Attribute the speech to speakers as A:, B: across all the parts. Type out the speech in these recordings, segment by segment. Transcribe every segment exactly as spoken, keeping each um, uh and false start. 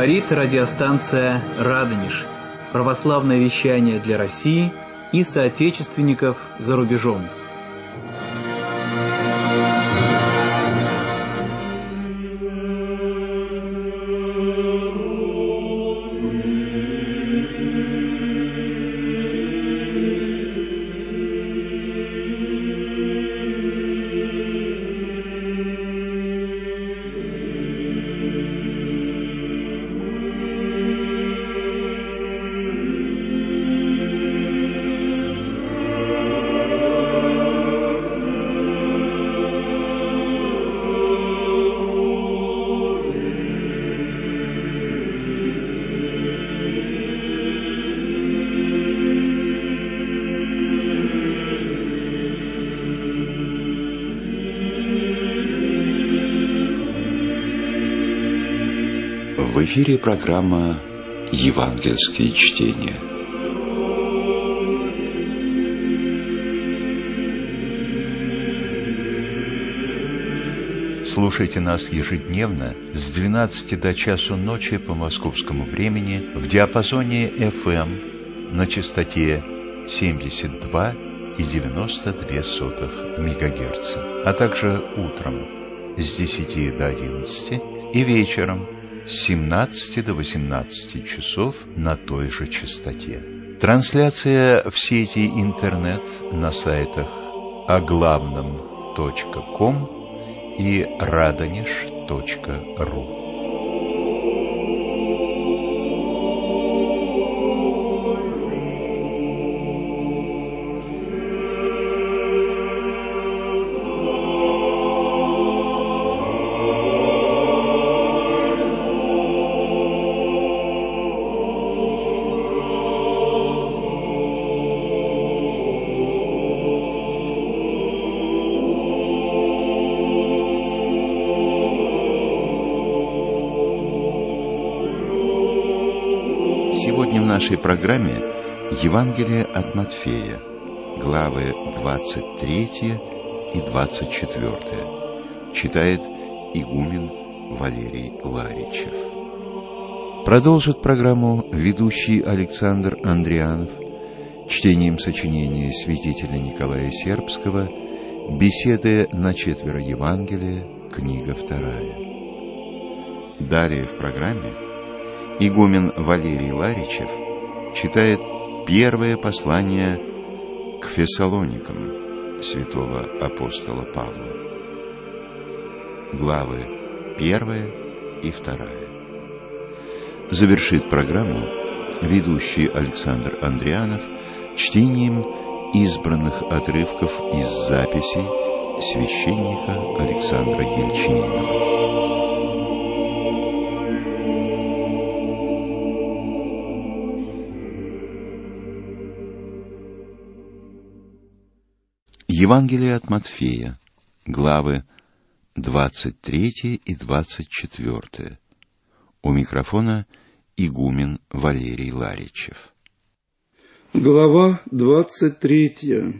A: Говорит радиостанция «Радонеж». Православное вещание для России и соотечественников за рубежом.
B: В эфире программа «Евангельские чтения».
C: Слушайте нас ежедневно с двенадцати до часу ночи по московскому времени в диапазоне эф эм на частоте семьдесят два и девяносто две сотых мегагерца, а также утром с десяти до одиннадцати и вечером с семнадцати до восемнадцати часов на той же частоте. Трансляция в сети интернет на сайтах оглавном точка ком и радонеж точка ру.
B: Сегодня в нашей программе Евангелие от Матфея, главы двадцать третья и двадцать четвёртая. Читает игумен Валерий Ларичев. Продолжит программу ведущий Александр Андрианов чтением сочинения святителя Николая Сербского «Беседы на четверо Евангелия», книга вторая. Далее в программе игумен Валерий Ларичев читает первое послание к Фессалоникам святого апостола Павла, главы первая и вторая. Завершит программу ведущий Александр Андрианов чтением избранных отрывков из записей священника Александра Ельчининова. Евангелие от Матфея, главы двадцать третья и двадцать четвёртая. У микрофона игумен Валерий Ларичев.
D: Глава двадцать третья.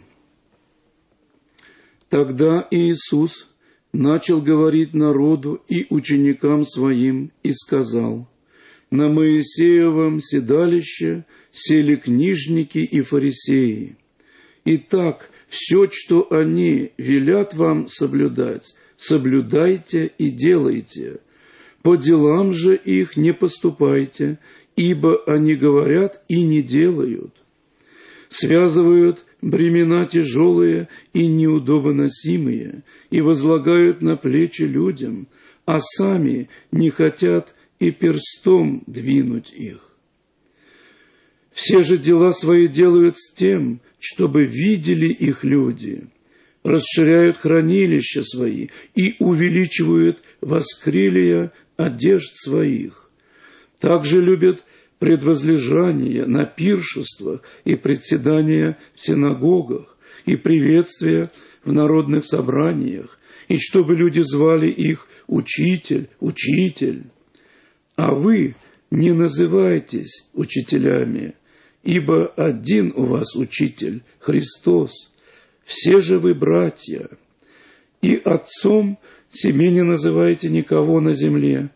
D: Тогда Иисус начал говорить народу и ученикам своим и сказал: «На Моисеевом седалище сели книжники и фарисеи. Итак, все, что они велят вам соблюдать, соблюдайте и делайте. По делам же их не поступайте, ибо они говорят и не делают. Связывают бремена тяжелые и неудобоносимые и возлагают на плечи людям, а сами не хотят и перстом двинуть их. Все же дела свои делают с тем, чтобы видели их люди, расширяют хранилища свои и увеличивают воскрелия одежд своих. Также любят предвозлежания на пиршествах и председания в синагогах и приветствия в народных собраниях, и чтобы люди звали их «Учитель, Учитель». А вы не называйтесь учителями, ибо один у вас Учитель, Христос, все же вы братья. И отцом себе не называйте никого на земле,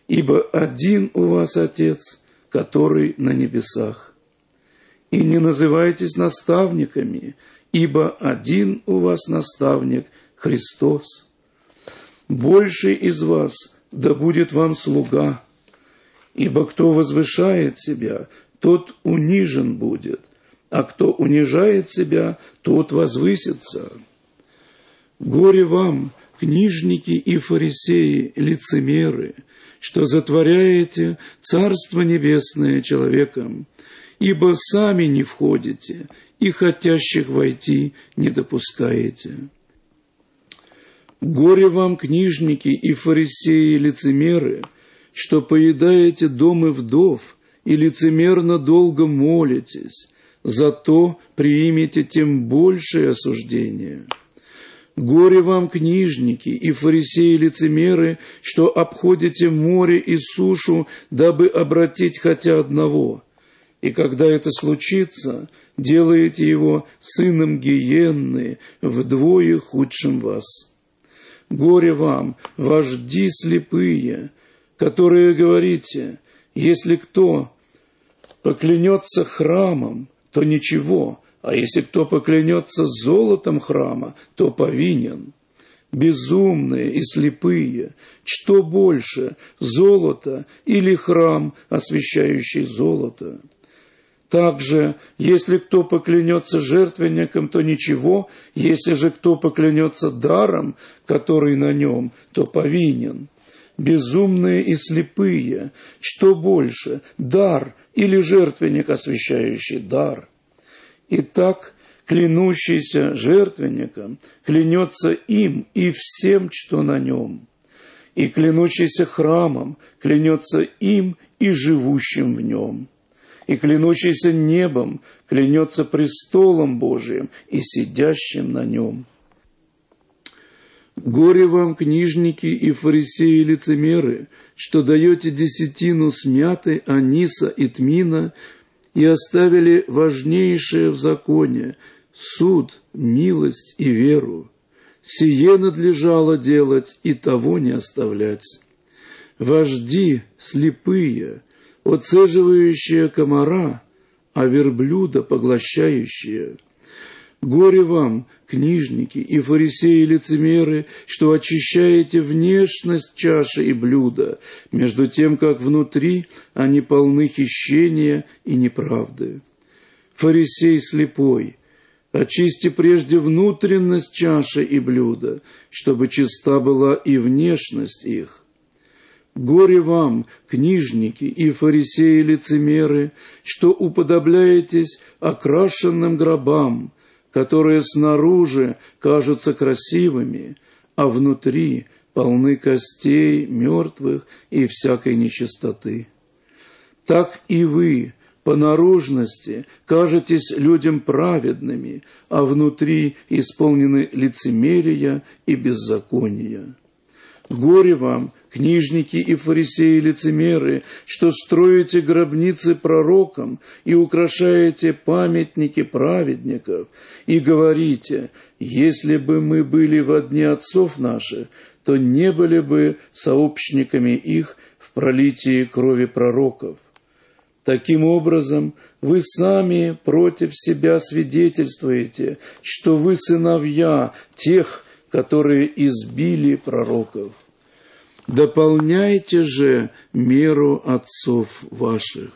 D: ибо один у вас Отец, который на небесах. И не называйтесь наставниками, ибо один у вас наставник – Христос. Больший из вас да будет вам слуга, ибо кто возвышает себя, тот унижен будет, а кто унижает себя, тот возвысится. Горе вам, книжники и фарисеи, лицемеры, что затворяете Царство Небесное человеком, ибо сами не входите и хотящих войти не допускаете. Горе вам, книжники и фарисеи, лицемеры, что поедаете домы вдов и лицемерно долго молитесь, зато приимете тем большее осуждение. Горе вам, книжники и фарисеи-лицемеры, что обходите море и сушу, дабы обратить хотя одного, и когда это случится, делаете его сыном гиенны, вдвое худшим вас. Горе вам, вожди слепые, которые говорите: если кто поклянется храмом, то ничего, а если кто поклянется золотом храма, то повинен. Безумные и слепые, что больше, золото или храм, освящающий золото? Также, если кто поклянется жертвенником, то ничего, если же кто поклянется даром, который на нем, то повинен. Безумные и слепые, что больше, дар или жертвенник, освящающий дар? Итак, клянущийся жертвенником клянется им и всем, что на нем, и клянущийся храмом клянется им и живущим в нем, и клянущийся небом клянется престолом Божиим и сидящим на нем. Горе вам, книжники и фарисеи-лицемеры, что даете десятину с мяты, аниса и тмина, и оставили важнейшее в законе – суд, милость и веру. Сие надлежало делать, и того не оставлять. Вожди слепые, оцеживающие комара, а верблюда поглощающие. Горе вам, книжники и фарисеи-лицемеры, что очищаете внешность чаши и блюда, между тем, как внутри они полны хищения и неправды. Фарисей слепой, очисти прежде внутренность чаши и блюда, чтобы чиста была и внешность их. Горе вам, книжники и фарисеи-лицемеры, что уподобляетесь окрашенным гробам, которые снаружи кажутся красивыми, а внутри полны костей мертвых и всякой нечистоты. Так и вы по наружности кажетесь людям праведными, а внутри исполнены лицемерия и беззакония. Горе вам, книжники и фарисеи-лицемеры, что строите гробницы пророкам и украшаете памятники праведников, и говорите: если бы мы были во дни отцов наших, то не были бы сообщниками их в пролитии крови пророков. Таким образом, вы сами против себя свидетельствуете, что вы сыновья тех, которые избили пророков. Дополняйте же меру отцов ваших.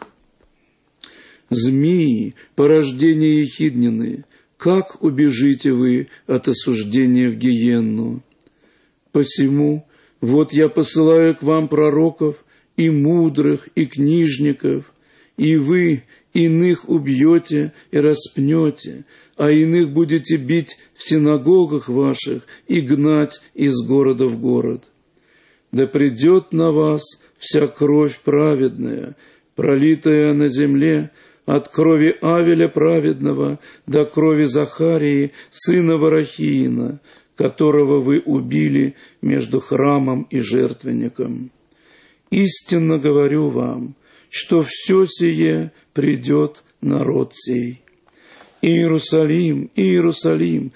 D: Змеи, порождение ехиднины, как убежите вы от осуждения в гиенну? Посему, вот я посылаю к вам пророков, и мудрых, и книжников, и вы иных убьете и распнете, а иных будете бить в синагогах ваших и гнать из города в город. Да придет на вас вся кровь праведная, пролитая на земле, от крови Авеля праведного до крови Захарии, сына Варахиина, которого вы убили между храмом и жертвенником. Истинно говорю вам, что все сие придет народ сей. Иерусалим, Иерусалим,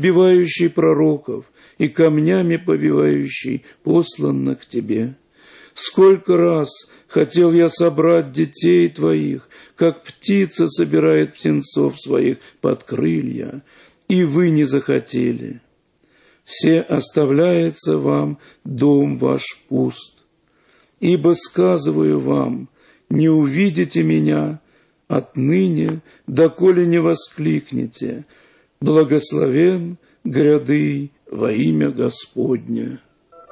D: избивающий пророков и камнями побивающий, посланно к тебе. Сколько раз хотел я собрать детей твоих, как птица собирает птенцов своих под крылья, и вы не захотели. Се оставляется вам дом ваш пуст. Ибо сказываю вам, не увидите меня отныне, доколе не воскликнете: благословен гряды во имя Господне.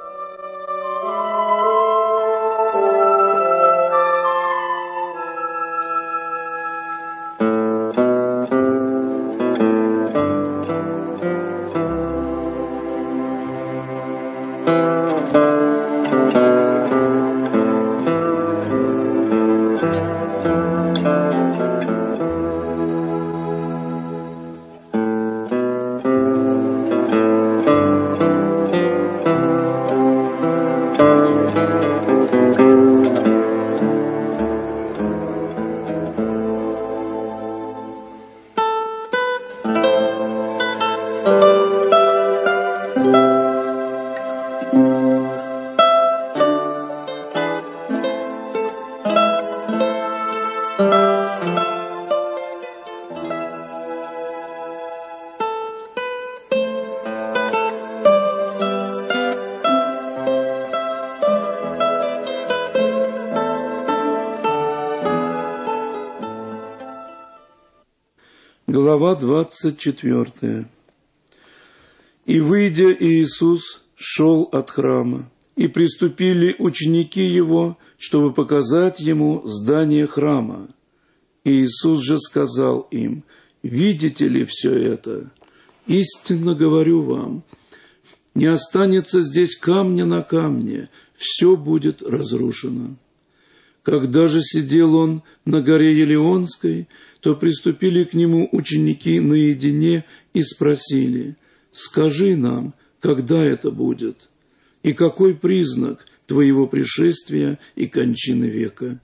D: Глава двадцать четвёртая. «И, выйдя, Иисус шел от храма, и приступили ученики Его, чтобы показать Ему здание храма. Иисус же сказал им: видите ли все это? Истинно говорю вам, не останется здесь камня на камне, все будет разрушено. Когда же сидел он на горе Елеонской, то приступили к нему ученики наедине и спросили: скажи нам, когда это будет, и какой признак твоего пришествия и кончины века?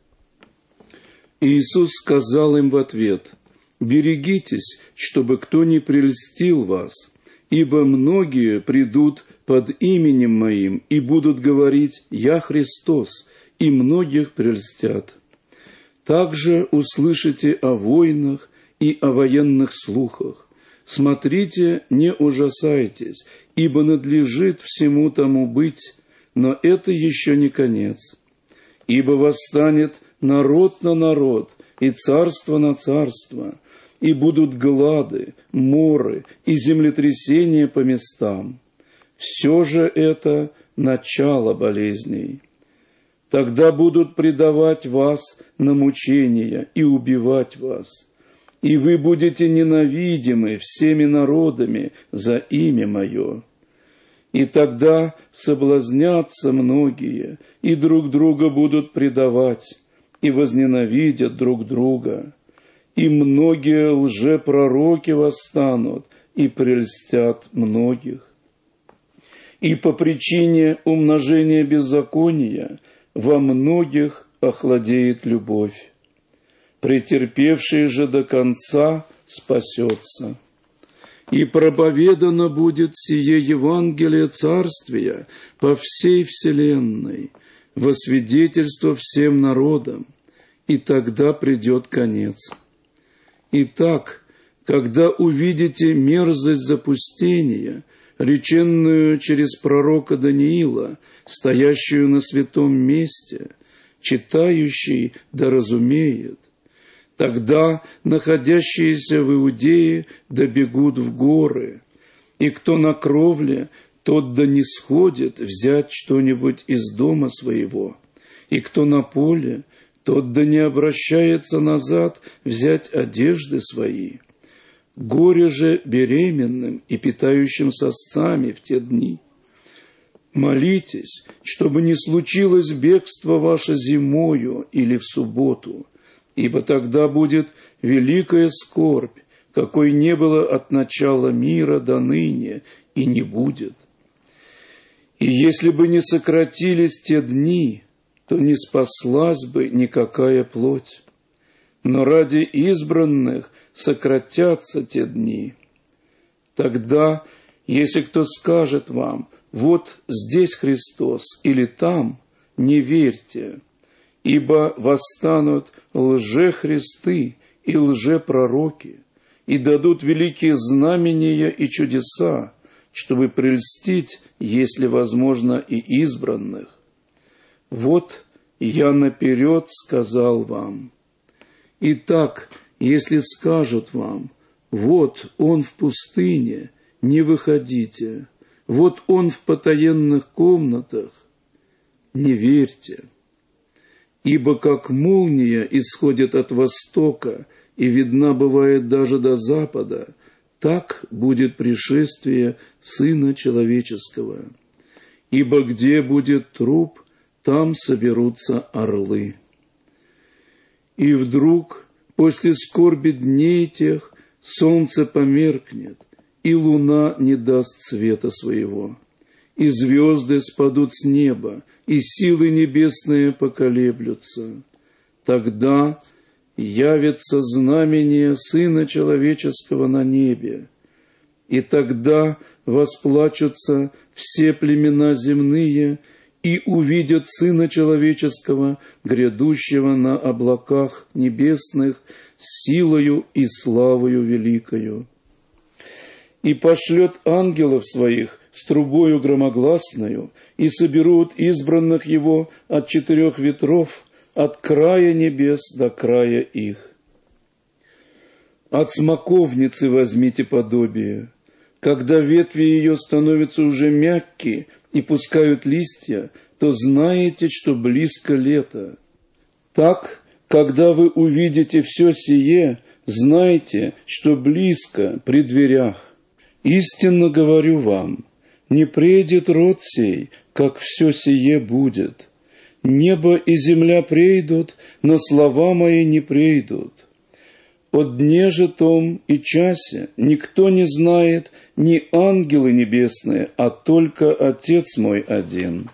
D: Иисус сказал им в ответ: берегитесь, чтобы кто не прельстил вас, ибо многие придут под именем моим и будут говорить: я Христос, и многих прельстят. Также услышите о войнах и о военных слухах. Смотрите, не ужасайтесь, ибо надлежит всему тому быть, но это еще не конец. Ибо восстанет народ на народ, и царство на царство, и будут глады, моры и землетрясения по местам. Все же это начало болезней. Тогда будут предавать вас на мучения и убивать вас, и вы будете ненавидимы всеми народами за имя Мое. И тогда соблазнятся многие, и друг друга будут предавать, и возненавидят друг друга. И многие лжепророки восстанут и прельстят многих. И по причине умножения беззакония во многих охладеет любовь. Претерпевший же до конца спасется. И проповедано будет сие Евангелие Царствия по всей вселенной, во свидетельство всем народам, и тогда придет конец. Итак, когда увидите мерзость запустения, реченную через пророка Даниила, стоящую на святом месте, читающий да разумеет, тогда находящиеся в Иудее да бегут в горы, и кто на кровле, тот да не сходит взять что-нибудь из дома своего, и кто на поле, тот да не обращается назад взять одежды свои. Горе же беременным и питающим сосцами в те дни. Молитесь, чтобы не случилось бегство ваше зимою или в субботу, ибо тогда будет великая скорбь, какой не было от начала мира до ныне и не будет. И если бы не сократились те дни, то не спаслась бы никакая плоть. Но ради избранных сократятся те дни. Тогда, если кто скажет вам: вот здесь Христос или там, не верьте, ибо восстанут лжехристы и лжепророки, и дадут великие знамения и чудеса, чтобы прельстить, если возможно, и избранных. Вот я наперед сказал вам. Итак, если скажут вам: вот он в пустыне, не выходите, вот он в потаенных комнатах, не верьте. Ибо как молния исходит от востока и видна бывает даже до запада, так будет пришествие Сына Человеческого. Ибо где будет труп, там соберутся орлы. И вдруг, после скорби дней тех, солнце померкнет, и луна не даст света своего, и звезды спадут с неба, и силы небесные поколеблются. Тогда явится знамение Сына Человеческого на небе, и тогда восплачутся все племена земные и увидят Сына Человеческого, грядущего на облаках небесных, силою и славою великою. И пошлет ангелов своих с трубою громогласною, и соберут избранных его от четырех ветров, от края небес до края их. От смоковницы возьмите подобие. Когда ветви ее становятся уже мягкие и пускают листья, то знаете, что близко лето. Так, когда вы увидите все сие, знайте, что близко при дверях. Истинно говорю вам, не придет род сей, как все сие будет. Небо и земля прейдут, но слова мои не прейдут. О дне же том и часе никто не знает, ни ангелы небесные, а только Отец мой один.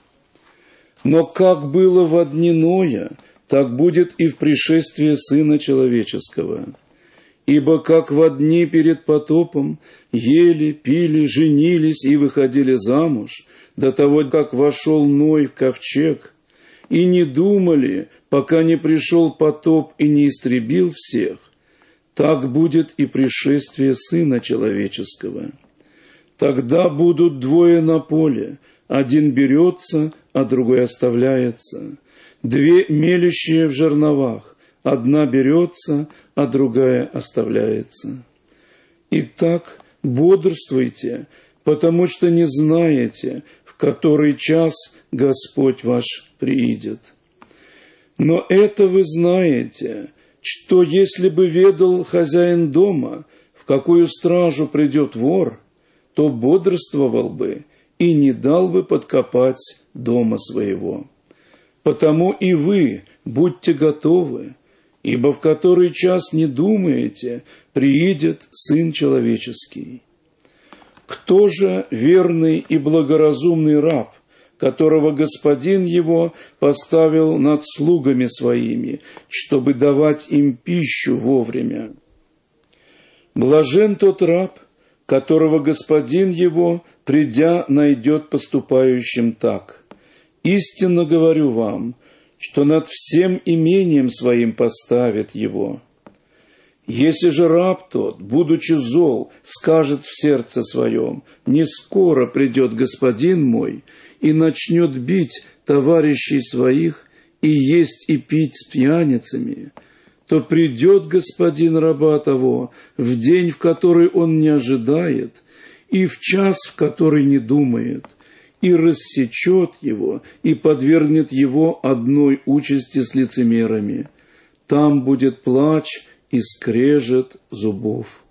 D: Но как было во дни Ноя, так будет и в пришествии Сына Человеческого. Ибо как во дни перед потопом ели, пили, женились и выходили замуж, до того, как вошел Ной в ковчег, и не думали, пока не пришел потоп и не истребил всех, так будет и пришествие Сына Человеческого. Тогда будут двое на поле, один берется, а другой оставляется, две мелющие в жерновах, одна берется, а другая оставляется. Итак, бодрствуйте, потому что не знаете, в который час Господь ваш приидет. Но это вы знаете, что если бы ведал хозяин дома, в какую стражу придет вор, то бодрствовал бы и не дал бы подкопать дома своего. Потому и вы будьте готовы, ибо в который час не думаете, приидет Сын Человеческий. Кто же верный и благоразумный раб, которого господин его поставил над слугами своими, чтобы давать им пищу вовремя? Блажен тот раб, которого господин его, придя, найдет поступающим так. Истинно говорю вам, что над всем имением своим поставит его. Если же раб тот, будучи зол, скажет в сердце своем: не скоро придет господин мой, и начнет бить товарищей своих, и есть и пить с пьяницами, то придет господин раба того в день, в который он не ожидает, и в час, в который не думает, и рассечет его, и подвергнет его одной участи с лицемерами. Там будет плач и скрежет зубов.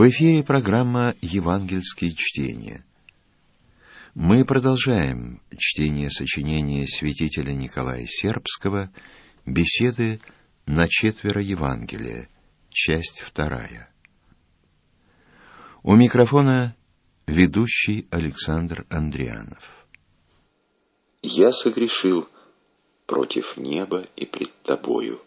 B: В эфире программа «Евангельские чтения». Мы продолжаем чтение сочинения святителя Николая Сербского «Беседы на четверо Евангелия», часть вторая. У микрофона ведущий Александр Андрианов.
E: «Я согрешил против неба и пред тобою».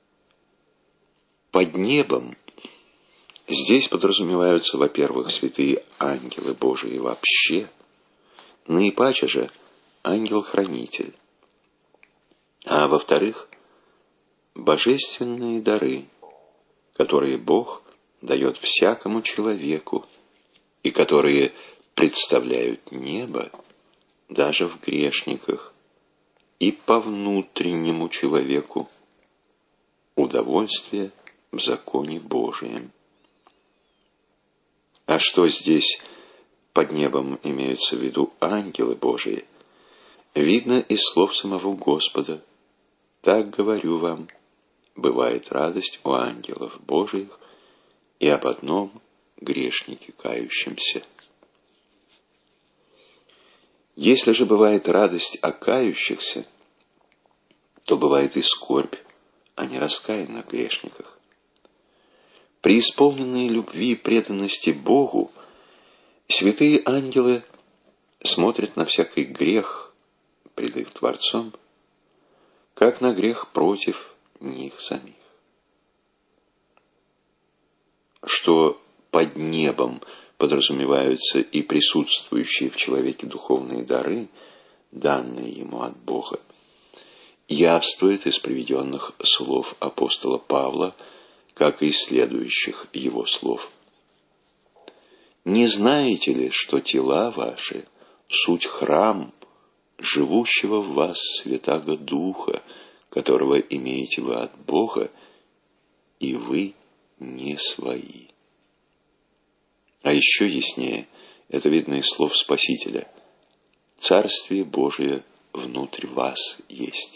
E: Под небом здесь подразумеваются, во-первых, святые ангелы Божии вообще, наипаче же ангел-хранитель, а во-вторых, божественные дары, которые Бог дает всякому человеку и которые представляют небо даже в грешниках и по внутреннему человеку удовольствие в законе Божием. А что здесь под небом имеются в виду ангелы Божии, видно из слов самого Господа. Так говорю вам, бывает радость у ангелов Божиих и об одном грешнике кающемся. Если же бывает радость о кающихся, то бывает и скорбь о нераскаянных грешниках. Преисполненные любви и преданности Богу, святые ангелы смотрят на всякий грех пред их Творцом, как на грех против них самих. Что под небом подразумеваются и присутствующие в человеке духовные дары, данные ему от Бога, явствует из приведенных слов апостола Павла, как и из следующих его слов. «Не знаете ли, что тела ваши — суть храм живущего в вас Святаго Духа, которого имеете вы от Бога, и вы не свои?» А еще яснее это видно из слов Спасителя: «Царствие Божие внутрь вас есть».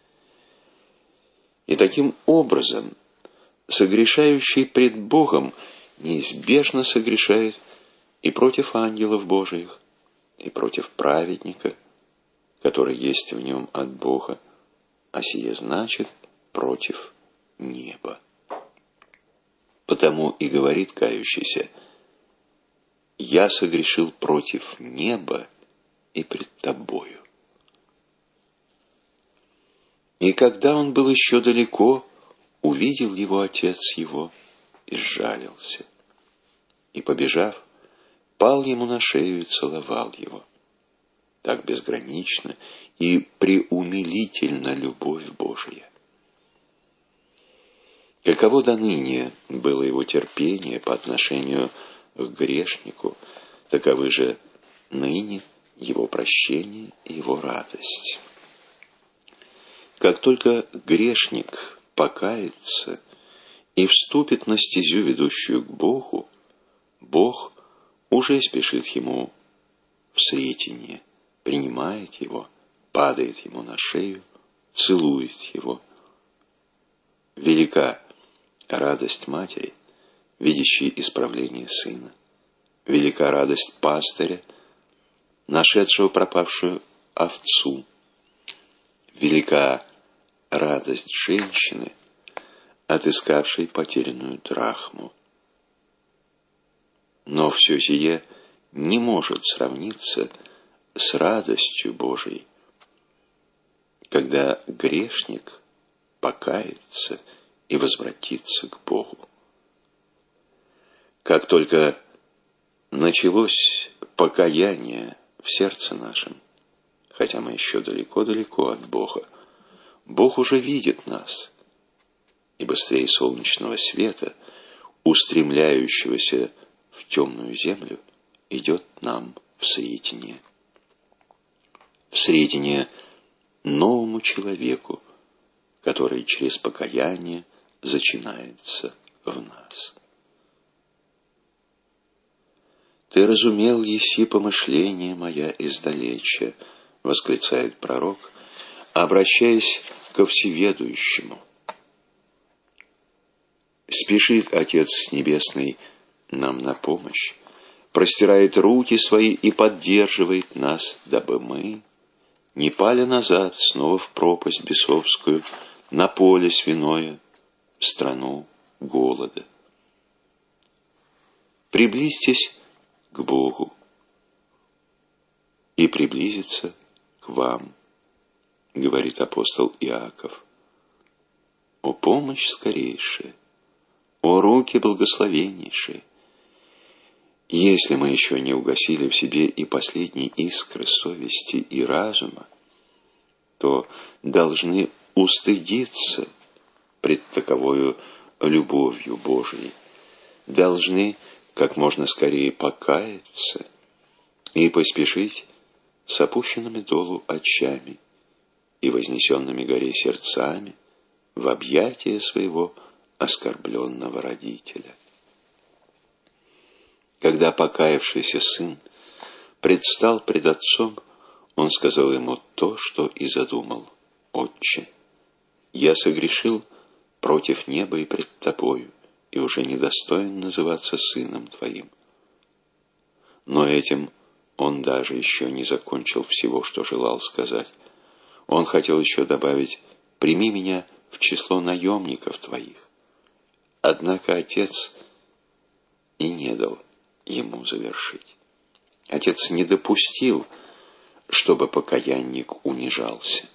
E: И таким образом согрешающий пред Богом неизбежно согрешает и против ангелов Божиих, и против праведника, который есть в нем от Бога, а сие значит против неба. Потому и говорит кающийся: «Я согрешил против неба и пред тобою». И когда он был еще далеко, увидел его отец его и сжалился. И, побежав, пал ему на шею и целовал его. Так безгранична и преумилительна любовь Божия. Каково доныне было его терпение по отношению к грешнику, таковы же ныне его прощение и его радость. Как только грешник покается и вступит на стезю, ведущую к Богу, Бог уже спешит ему в сретение, принимает его, падает ему на шею, целует его. Велика радость матери, видящей исправление сына. Велика радость пастыря, нашедшего пропавшую овцу. Велика радость женщины, отыскавшей потерянную драхму. Но все сие не может сравниться с радостью Божией, когда грешник покается и возвратится к Богу. Как только началось покаяние в сердце нашем, хотя мы еще далеко-далеко от Бога, Бог уже видит нас, и быстрее солнечного света, устремляющегося в темную землю, идет нам в сретение. В сретение новому человеку, который через покаяние зачинается в нас. «Ты разумел, еси помышление моя издалеча», — восклицает пророк, обращаясь ко всеведущему. Спешит Отец Небесный нам на помощь, простирает руки свои и поддерживает нас, дабы мы не пали назад снова в пропасть бесовскую, на поле свиное, в страну голода. Приблизьтесь к Богу, и приблизиться к вам, говорит апостол Иаков. О помощь скорейшая, о руки благословеннейшие! Если мы еще не угасили в себе и последние искры совести и разума, то должны устыдиться пред таковою любовью Божией, должны как можно скорее покаяться и поспешить с опущенными долу очами и вознесенными горе сердцами в объятия своего оскорбленного родителя. Когда покаявшийся сын предстал пред отцом, он сказал ему то, что и задумал: «Отче, я согрешил против неба и пред тобою, и уже недостоин называться сыном твоим». Но этим он даже еще не закончил всего, что желал сказать. Он хотел еще добавить: «Прими меня в число наемников твоих». Однако отец и не дал ему завершить. Отец не допустил, чтобы покаянник унижался.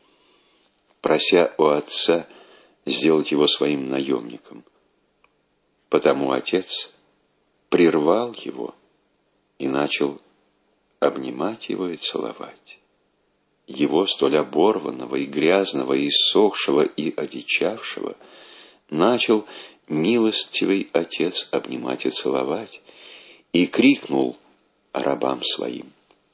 E: Прося у отца сделать его своим наемником, потому отец прервал его и начал обнимать его и целовать. Его, столь оборванного и грязного, и иссохшего, и одичавшего, начал милостивый отец обнимать и целовать, и крикнул рабам своим: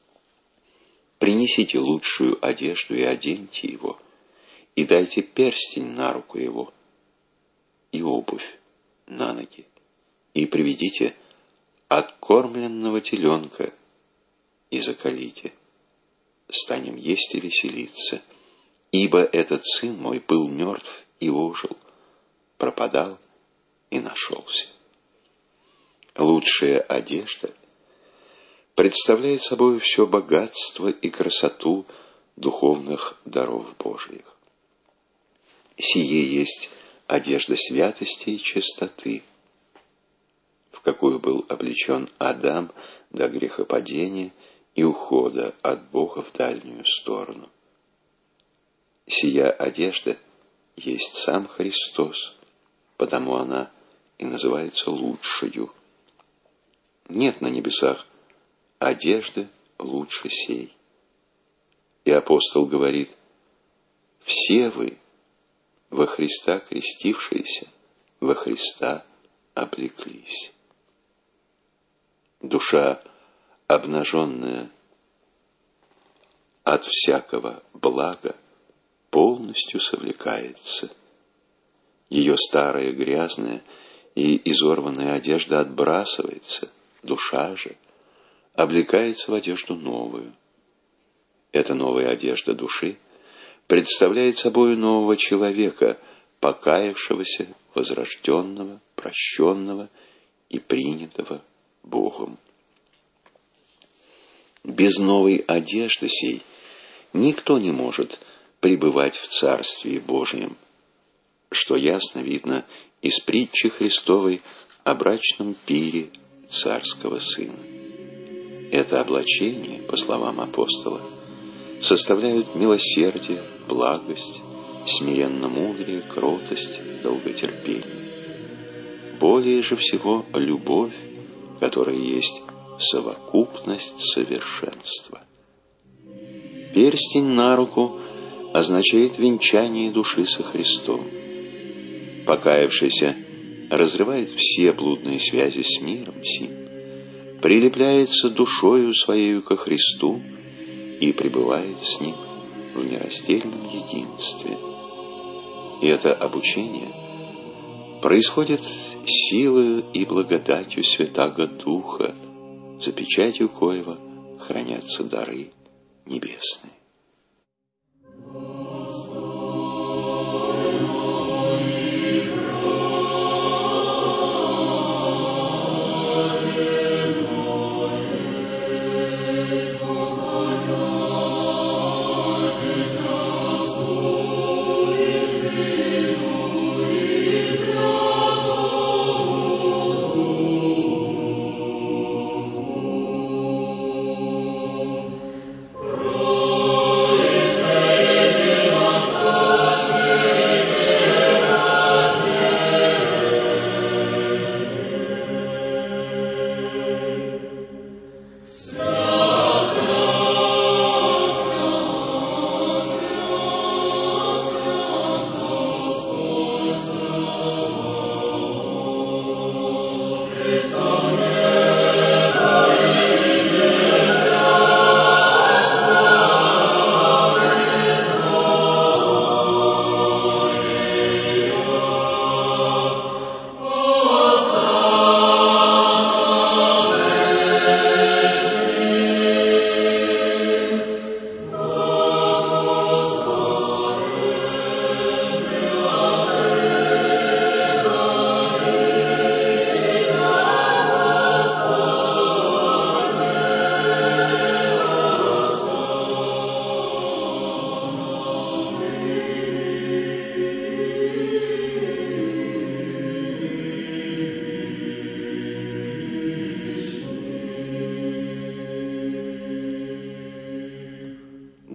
E: «Принесите лучшую одежду и оденьте его, и дайте перстень на руку его, и обувь на ноги, и приведите откормленного теленка, и заколите. Станем есть и веселиться, ибо этот сын мой был мертв и ожил, пропадал и нашелся». Лучшая одежда представляет собой все богатство и красоту духовных даров Божиих. Сие есть одежда святости и чистоты, в какую был облечен Адам до грехопадения и ухода от Бога в дальнюю сторону. Сия одежда есть сам Христос, потому она и называется лучшую. Нет на небесах одежды лучше сей. И апостол говорит: все вы, во Христа крестившиеся, во Христа облеклись. Душа, обнаженная от всякого блага, полностью совлекается. Ее старая, грязная и изорванная одежда отбрасывается, душа же облекается в одежду новую. Эта новая одежда души представляет собой нового человека, покаявшегося, возрожденного, прощенного и принятого Богом. Без новой одежды сей никто не может пребывать в Царстве Божьем, что ясно видно из притчи Христовой о брачном пире царского сына. Это облачение, по словам апостола, составляют милосердие, благость, смиренно-мудрие, кротость, долготерпение. Более же всего любовь, которая есть совокупность совершенства. Перстень на руку означает венчание души со Христом. Покаявшийся разрывает все блудные связи с миром сим, прилепляется душою своею ко Христу и пребывает с Ним в нераздельном единстве. И это обучение происходит силою и благодатью Святаго Духа, за печатью коего хранятся дары небесные.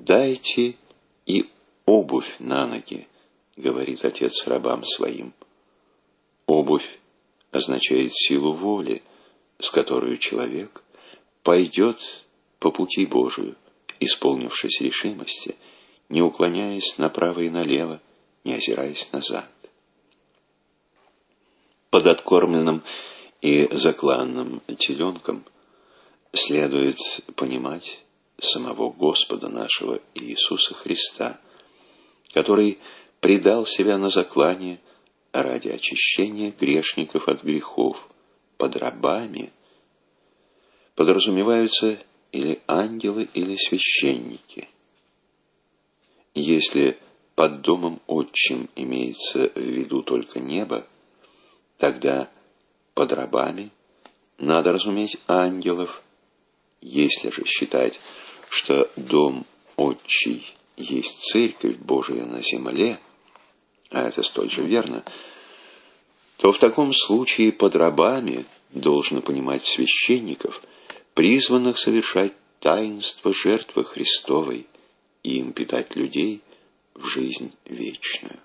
E: «Дайте и обувь на ноги», — говорит Отец рабам своим. Обувь означает силу воли, с которой человек пойдет по пути Божию, исполнившись решимости, не уклоняясь направо и налево, не озираясь назад. Под откормленным и закланным теленком следует понимать самого Господа нашего Иисуса Христа, который предал себя на заклание ради очищения грешников от грехов. Под рабами подразумеваются или ангелы, или священники. Если под домом отчим имеется в виду только небо, тогда под рабами надо разуметь ангелов. Если же считать, что дом отчий есть церковь Божия на земле, а это столь же верно, то в таком случае под рабами должно понимать священников, призванных совершать таинство жертвы Христовой и им питать людей в жизнь вечную.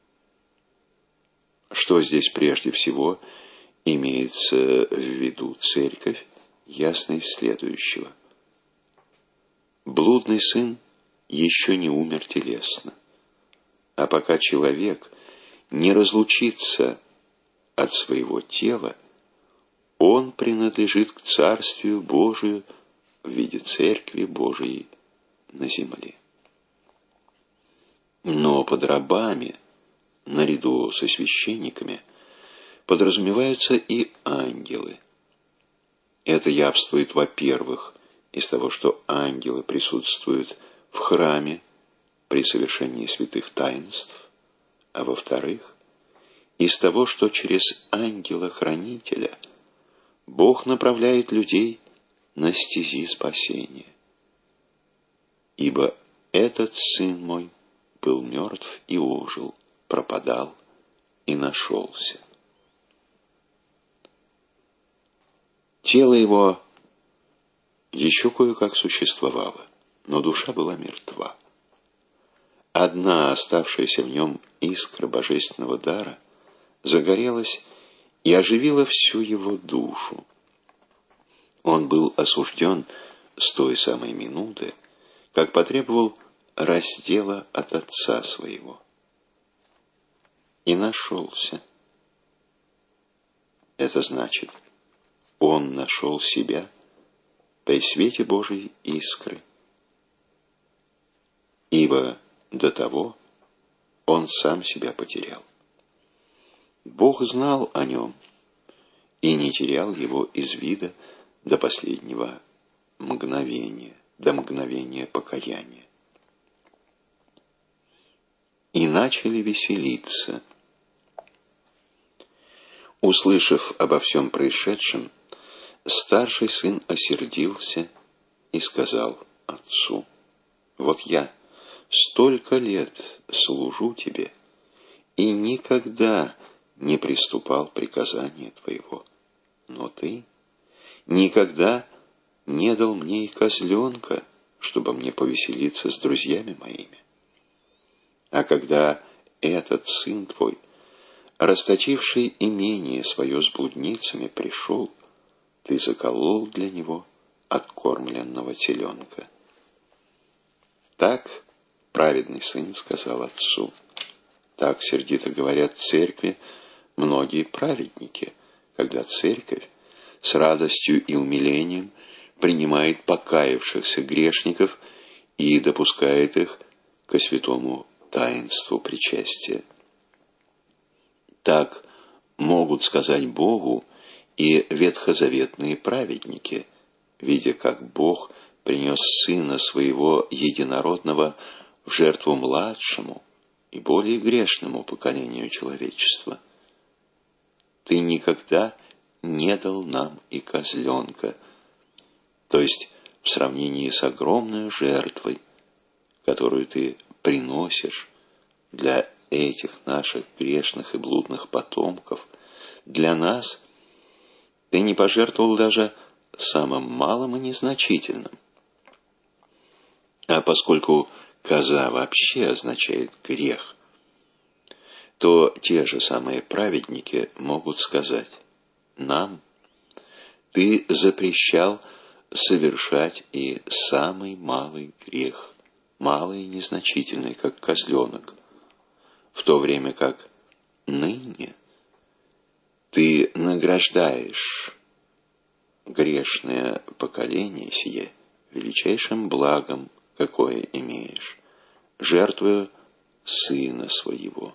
E: Что здесь прежде всего имеется в виду церковь, ясно из следующего. Блудный сын еще не умер телесно, а пока человек не разлучится от своего тела, он принадлежит к Царствию Божию в виде Церкви Божией на земле. Но под рабами, наряду со священниками, подразумеваются и ангелы. Это явствует, во-первых, из того, что ангелы присутствуют в храме при совершении святых таинств, а во-вторых, из того, что через ангела-хранителя Бог направляет людей на стези спасения. Ибо этот сын мой был мертв и ожил, пропадал и нашелся. Тело его еще кое-как существовало, но душа была мертва. Одна оставшаяся в нем искра божественного дара загорелась и оживила всю его душу. Он был осужден с той самой минуты, как потребовал раздела от отца своего. И нашелся. Это значит, он нашел себя при свете Божией искры. Ибо до того он сам себя потерял. Бог знал о нем и не терял его из вида до последнего мгновения, до мгновения покаяния. И начали веселиться. Услышав обо всем происшедшем, старший сын осердился и сказал отцу: «Вот я столько лет служу тебе и никогда не приступал приказания твоего, но ты никогда не дал мне и козленка, чтобы мне повеселиться с друзьями моими. А когда этот сын твой, расточивший имение свое с блудницами, пришел, ты заколол для него откормленного теленка». Так праведный сын сказал отцу. Так сердито говорят в церкви многие праведники, когда церковь с радостью и умилением принимает покаявшихся грешников и допускает их ко святому таинству причастия. Так могут сказать Богу и ветхозаветные праведники, видя, как Бог принес Сына Своего Единородного в жертву младшему и более грешному поколению человечества. Ты никогда не дал нам и козленка, то есть в сравнении с огромной жертвой, которую ты приносишь для этих наших грешных и блудных потомков, для нас ты не пожертвовал даже самым малым и незначительным. А поскольку коза вообще означает грех, то те же самые праведники могут сказать нам: ты запрещал совершать и самый малый грех, малый и незначительный, как козленок, в то время как ныне ты награждаешь грешное поколение сие величайшим благом, какое имеешь, жертвуя Сына Своего.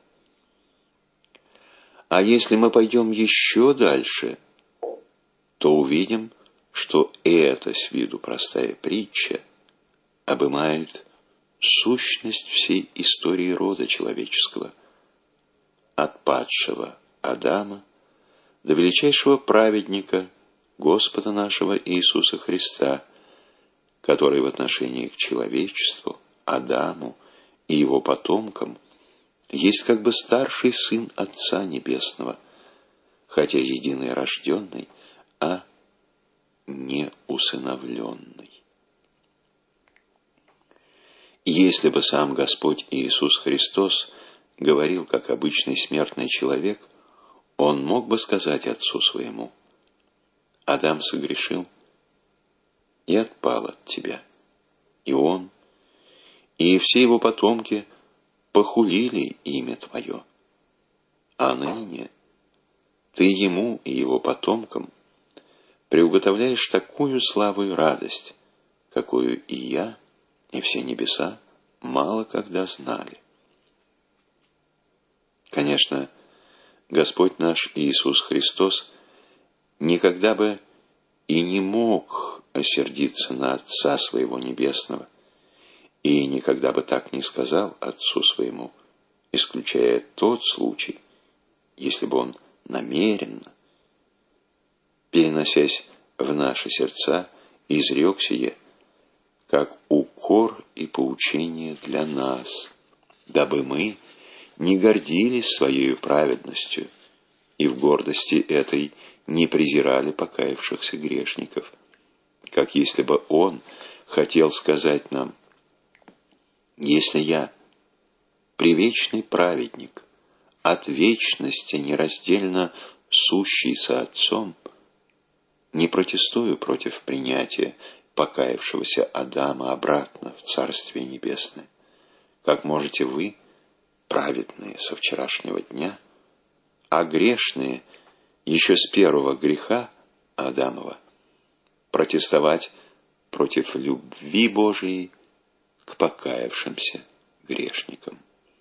E: А если мы пойдем еще дальше, то увидим, что эта с виду простая притча обымает сущность всей истории рода человеческого, от падшего Адама до величайшего праведника Господа нашего Иисуса Христа, который в отношении к человечеству, Адаму и его потомкам есть как бы старший сын Отца Небесного, хотя единый рожденный, а не усыновленный. Если бы сам Господь Иисус Христос говорил как обычный смертный человек, Он мог бы сказать Отцу Своему: Адам согрешил и отпал от Тебя, и он, и все его потомки похулили имя Твое, а ныне Ты ему и его потомкам приуготовляешь такую славу и радость, какую и я, и все небеса мало когда знали. Конечно, Господь наш Иисус Христос никогда бы и не мог осердиться на Отца Своего Небесного, и никогда бы так не сказал Отцу Своему, исключая тот случай, если бы Он намеренно, переносясь в наши сердца, изрек сие, как укор и поучение для нас, дабы мы не гордились своей праведностью и в гордости этой не презирали покаявшихся грешников, как если бы Он хотел сказать нам: если я, привечный праведник, от вечности нераздельно сущий со Отцом, не протестую против принятия покаявшегося Адама обратно в Царствие Небесное, как можете вы, праведные со вчерашнего дня, а грешные еще с первого греха Адамова, протестовать против любви Божией к покаявшимся грешникам.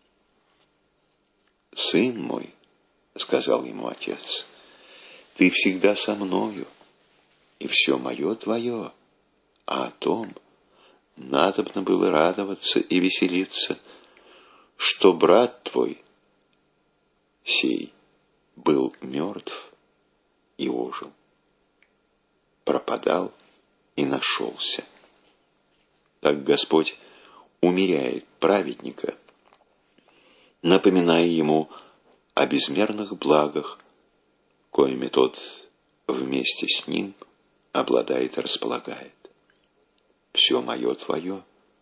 E: «Сын мой, — сказал ему отец, — ты всегда со мною, и все мое твое, а о том надобно было радоваться и веселиться, что брат твой сей был мертв и ожил, пропадал и нашелся». Так Господь умеряет праведника, напоминая ему о безмерных благах, коими тот вместе с ним обладает и располагает. Все мое твое.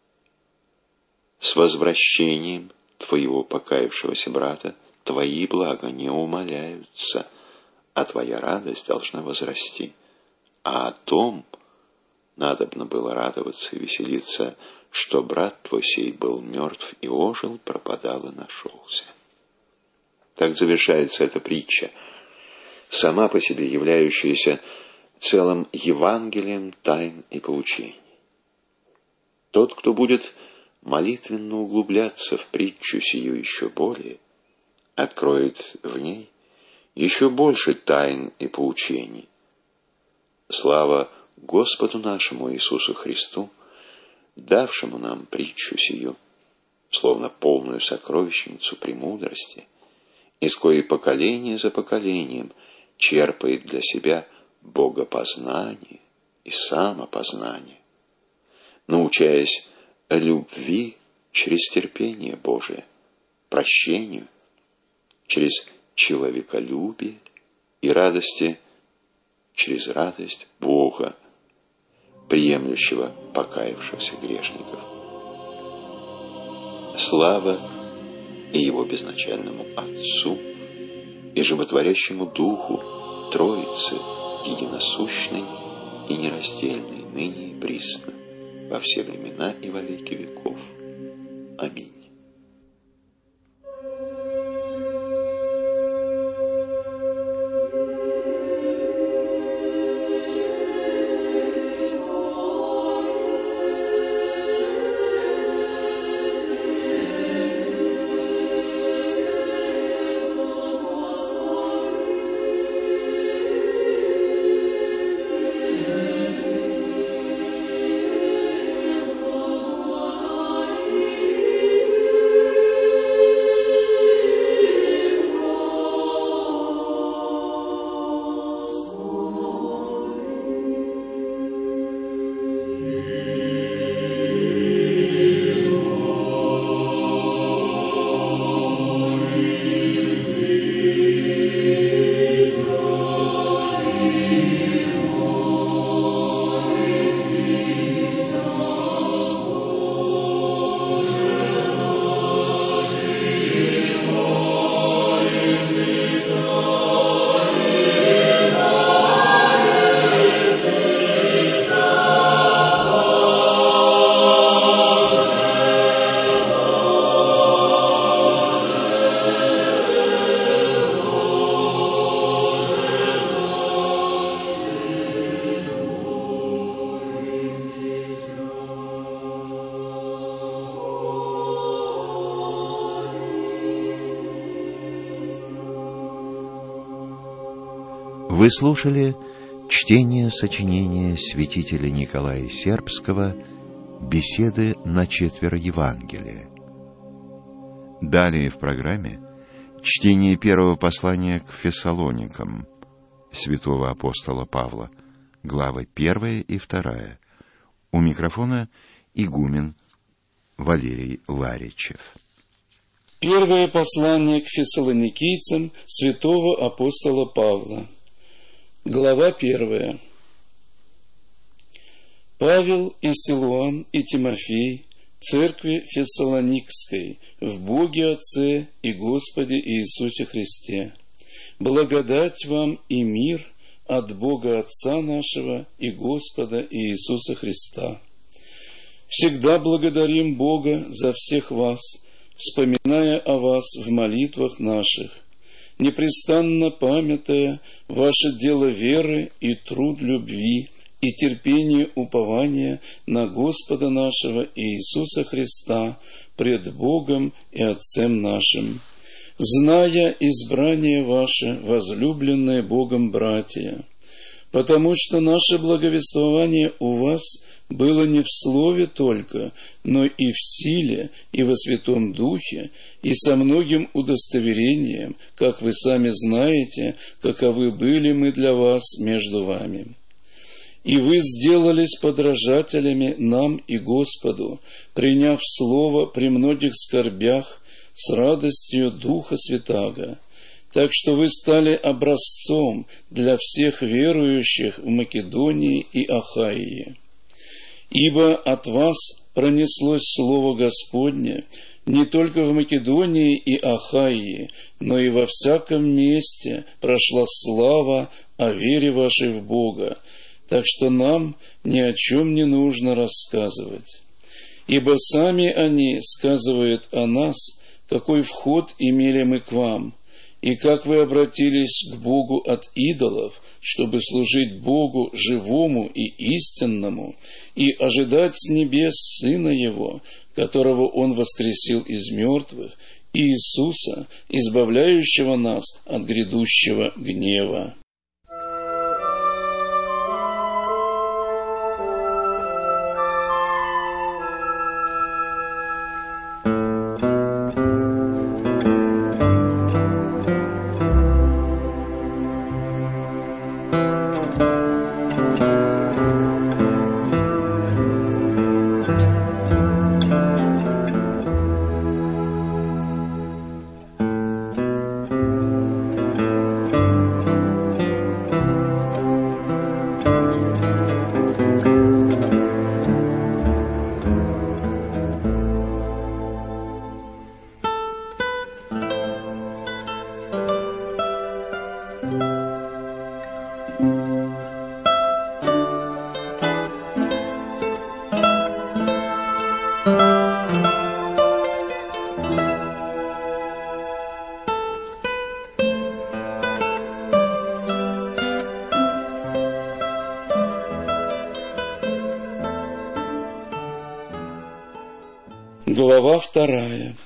E: С возвращением твоего покаявшегося брата твои блага не умаляются, а твоя радость должна возрасти. А о том надобно было радоваться и веселиться, что брат твой сей был мертв и ожил, пропадал и нашелся. Так завершается эта притча, сама по себе являющаяся целым Евангелием тайн и поучений. Тот, кто будет молитвенно углубляться в притчу сию еще более, откроет в ней еще больше тайн и поучений. Слава Господу нашему Иисусу Христу, давшему нам притчу сию, словно полную сокровищницу премудрости, из коей поколение за поколением черпает для себя богопознание и самопознание, научаясь любви через терпение Божие, прощению через человеколюбие и радости через радость Бога, приемлющего покаявшихся грешников. Слава и Его безначальному Отцу и Животворящему Духу, Троице, единосущной и нераздельной, ныне и присно, во все времена и во веки веков. Аминь.
B: Вы слушали чтение сочинения святителя Николая Сербского «Беседы на четверо Евангелия». Далее в программе чтение первого послания к Фессалоникам святого апостола Павла, главы первая и вторая. У микрофона игумен Валерий Ларичев.
D: Первое послание к фессалоникийцам святого апостола Павла. Глава первая. Павел и Силуан и Тимофей, церкви Фессалоникской, в Боге Отце и Господе Иисусе Христе. Благодать вам и мир от Бога Отца нашего и Господа Иисуса Христа. Всегда благодарим Бога за всех вас, вспоминая о вас в молитвах наших, непрестанно памятая ваше дело веры и труд любви и терпение упования на Господа нашего Иисуса Христа пред Богом и Отцем нашим, зная избрание ваше, возлюбленное Богом братья, потому что наше благовествование у вас было не в слове только, но и в силе, и во Святом Духе, и со многим удостоверением, как вы сами знаете, каковы были мы для вас между вами. И вы сделались подражателями нам и Господу, приняв слово при многих скорбях с радостью Духа Святаго, так что вы стали образцом для всех верующих в Македонии и Ахайе. Ибо от вас пронеслось Слово Господне не только в Македонии и Ахайе, но и во всяком месте прошла слава о вере вашей в Бога, так что нам ни о чем не нужно рассказывать. Ибо сами они сказывают о нас, какой вход имели мы к вам, и как вы обратились к Богу от идолов, чтобы служить Богу живому и истинному, и ожидать с небес Сына Его, которого Он воскресил из мертвых, Иисуса, избавляющего нас от грядущего гнева. Глава вторая.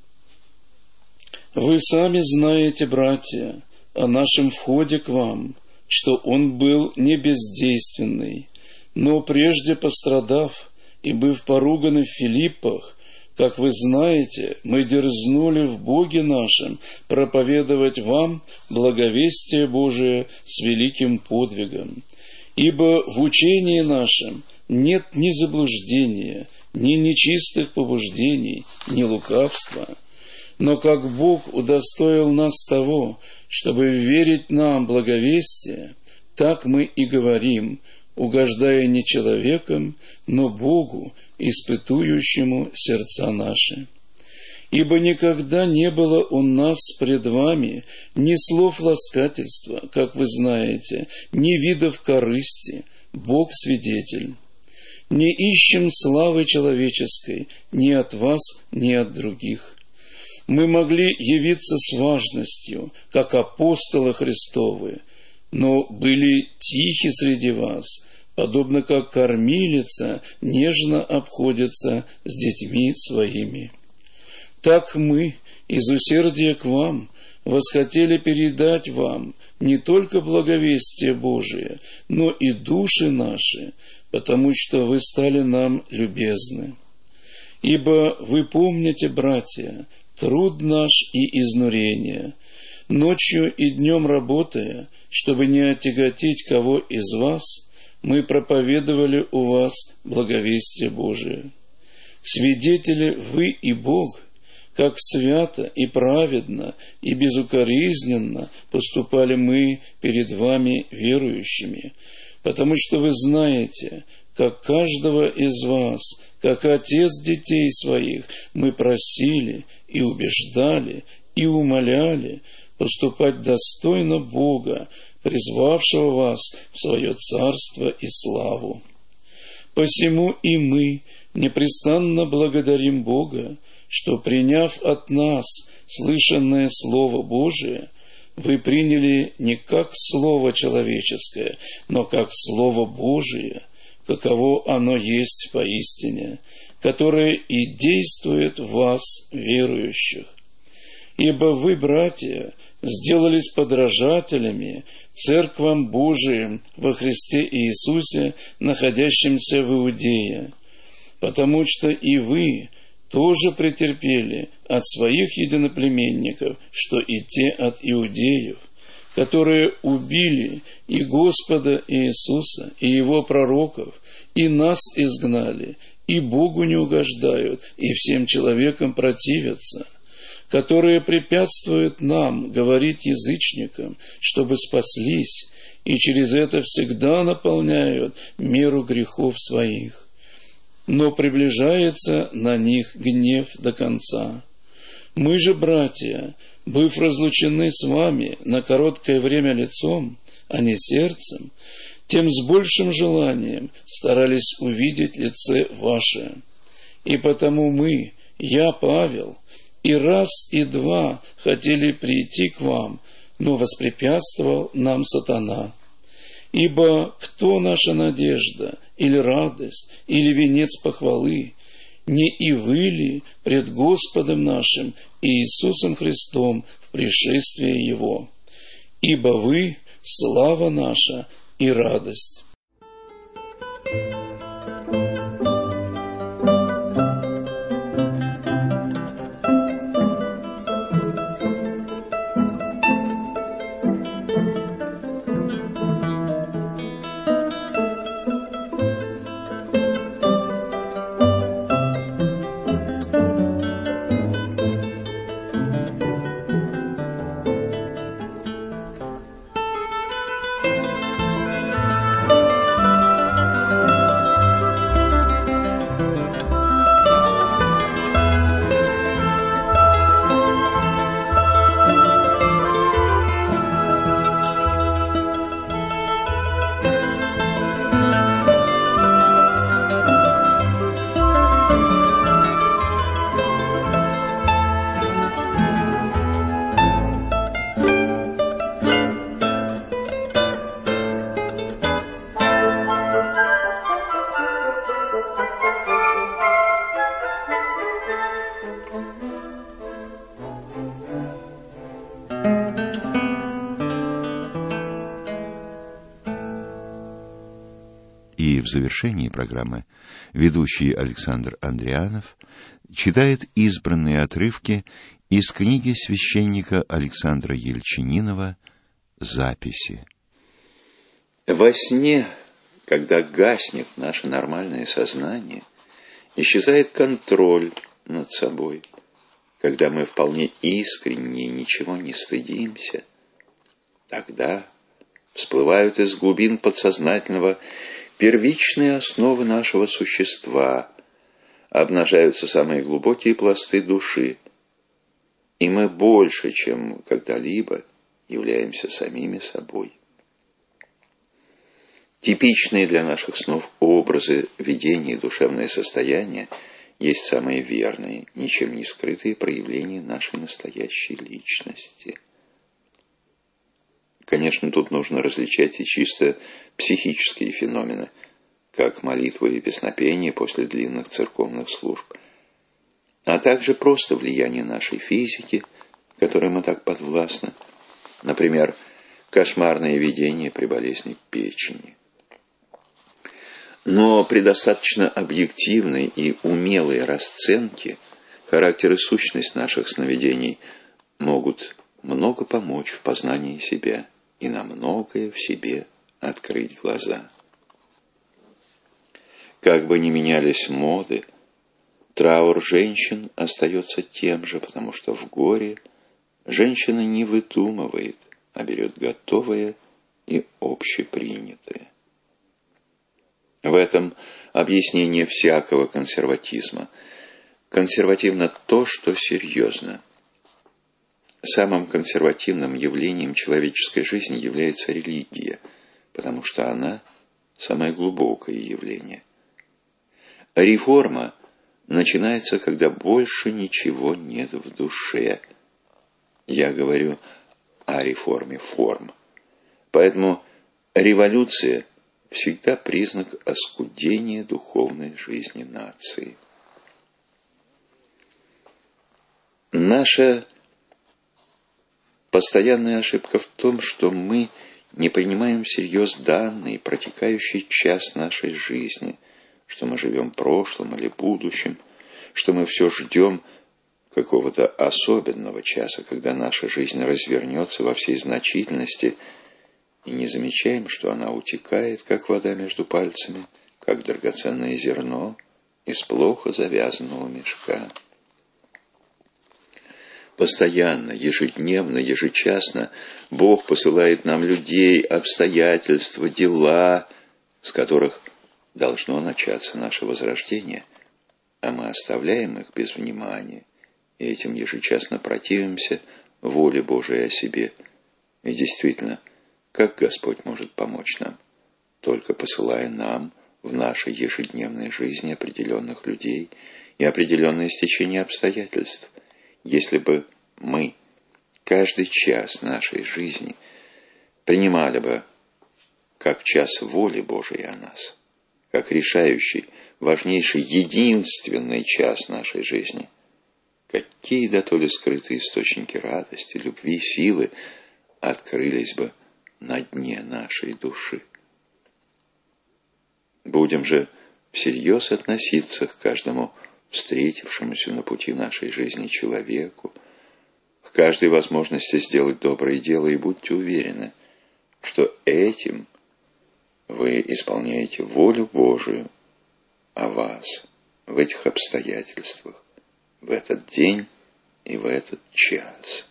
D: Вы сами знаете, братья, о нашем входе к вам, что он был не бездейственный, но прежде пострадав и быв поруганы в Филиппах, как вы знаете, мы дерзнули в Боге нашем проповедовать вам благовестие Божие с великим подвигом. Ибо в учении нашем нет ни заблуждения, ни нечистых побуждений, ни лукавства. Но как Бог удостоил нас того, чтобы верить нам благовестие, так мы и говорим, угождая не человеком, но Богу, испытующему сердца наши. Ибо никогда не было у нас пред вами ни слов ласкательства, как вы знаете, ни видов корысти, Бог свидетель. Не ищем славы человеческой ни от вас, ни от других. Мы могли явиться с важностью, как апостолы Христовы, но были тихи среди вас, подобно как кормилица нежно обходится с детьми своими. Так мы, из усердия к вам, восхотели передать вам не только благовестие Божие, но и души наши, потому что вы стали нам любезны. Ибо вы помните, братья, труд наш и изнурение, ночью и днем работая, чтобы не отяготить кого из вас, мы проповедовали у вас благовестие Божие. Свидетели вы и Бог, как свято и праведно и безукоризненно поступали мы перед вами верующими, потому что вы знаете, как каждого из вас, как отец детей своих, мы просили и убеждали и умоляли поступать достойно Бога, призвавшего вас в свое царство и славу. Посему и мы непрестанно благодарим Бога, что, приняв от нас слышанное Слово Божие, вы приняли не как Слово человеческое, но как Слово Божие, каково оно есть поистине, которое и действует в вас, верующих. Ибо вы, братья, сделались подражателями церквам Божиим во Христе Иисусе, находящимся в Иудее, потому что и вы тоже претерпели от своих единоплеменников, что и те от иудеев, которые убили и Господа Иисуса, и Его пророков, и нас изгнали, и Богу не угождают, и всем человекам противятся, которые препятствуют нам говорить язычникам, чтобы спаслись, и через это всегда наполняют меру грехов своих. Но приближается на них гнев до конца. Мы же, братья, быв разлучены с вами на короткое время лицом, а не сердцем, тем с большим желанием старались увидеть лице ваше. И потому мы, я, Павел, и раз, и два хотели прийти к вам, но воспрепятствовал нам сатана. Ибо кто наша надежда, или радость, или венец похвалы, не и вы ли пред Господом нашим Иисусом Христом в пришествии Его? Ибо вы – слава наша и радость.
B: в завершении программы ведущий Александр Андрианов читает избранные отрывки из книги священника Александра Ельчининова «Записи».
E: Во сне, когда гаснет наше нормальное сознание, исчезает контроль над собой. Когда мы вполне искренне ничего не стыдимся, тогда всплывают из глубин подсознательного первичные основы нашего существа, обнажаются самые глубокие пласты души, и мы больше, чем когда-либо, являемся самими собой. Типичные для наших снов образы видения и душевное состояние есть самые верные, ничем не скрытые проявления нашей настоящей личности. Конечно, тут нужно различать и чисто психические феномены, как молитвы и песнопения после длинных церковных служб, а также просто влияние нашей физики, которой мы так подвластны, например, кошмарные видения при болезни печени. Но при достаточно объективной и умелой расценке характер и сущность наших сновидений могут много помочь в познании себя и на многое в себе открыть глаза. Как бы ни менялись моды, траур женщин остается тем же, потому что в горе женщина не выдумывает, а берет готовое и общепринятое. В этом объяснение всякого консерватизма. Консервативно то, что серьезно. Самым консервативным явлением человеческой жизни является религия, потому что она самое глубокое явление. Реформа начинается, когда больше ничего нет в душе. Я говорю о реформе форм. Поэтому революция всегда признак оскудения духовной жизни нации. Наша постоянная ошибка в том, что мы не принимаем всерьез данный, протекающий час нашей жизни, что мы живем прошлым или будущим, что мы все ждем какого-то особенного часа, когда наша жизнь развернется во всей значительности, и не замечаем, что она утекает, как вода между пальцами, как драгоценное зерно из плохо завязанного мешка. Постоянно, ежедневно, ежечасно Бог посылает нам людей, обстоятельства, дела, с которых должно начаться наше возрождение, а мы оставляем их без внимания и этим ежечасно противимся воле Божией о себе. И действительно, как Господь может помочь нам? Только посылая нам в нашей ежедневной жизни определенных людей и определенное стечение обстоятельств. Если бы мы каждый час нашей жизни принимали бы как час воли Божией о нас, как решающий, важнейший, единственный час нашей жизни, какие дотоле скрытые источники радости, любви, силы открылись бы на дне нашей души. Будем же всерьез относиться к каждому встретившемуся на пути нашей жизни человеку, к каждой возможности сделать доброе дело, и будьте уверены, что этим вы исполняете волю Божию о вас в этих обстоятельствах, в этот день и в этот час.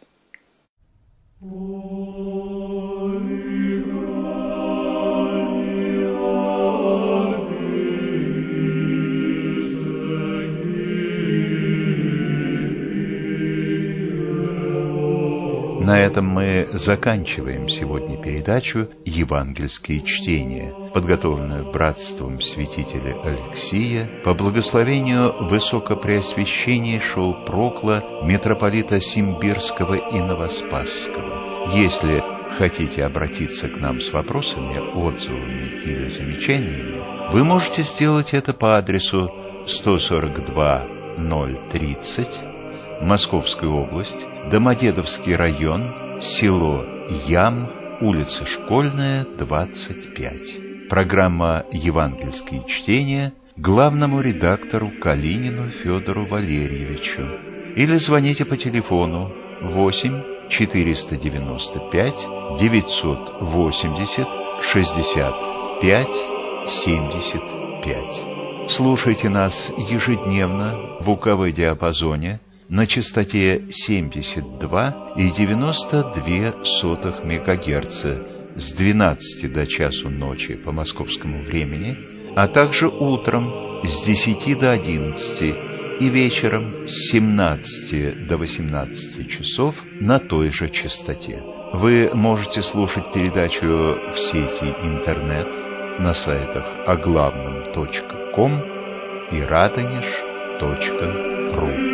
C: На этом мы заканчиваем сегодня передачу «Евангельские чтения», подготовленную братством святителя Алексия по благословению Высокопреосвященнейшего Прокла митрополита Симбирского и Новоспасского. Если хотите обратиться к нам с вопросами, отзывами или замечаниями, вы можете сделать это по адресу сто сорок два ноль тридцать, Московская область, Домодедовский район, село Ям, улица Школьная, двадцать пять. Программа «Евангельские чтения» главному редактору Калинину Федору Валерьевичу. Или звоните по телефону восемь четыреста девяносто пять девятьсот восемьдесят шестьдесят пять семьдесят пять. Слушайте нас ежедневно в УКВ-диапазоне на частоте семьдесят два и девяносто две сотых мегагерца с двенадцати до часу ночи по московскому времени, а также утром с десяти до одиннадцати и вечером с семнадцати до восемнадцати часов на той же частоте. Вы можете слушать передачу в сети интернет на сайтах оглавном точка ком и радонеж точка ру.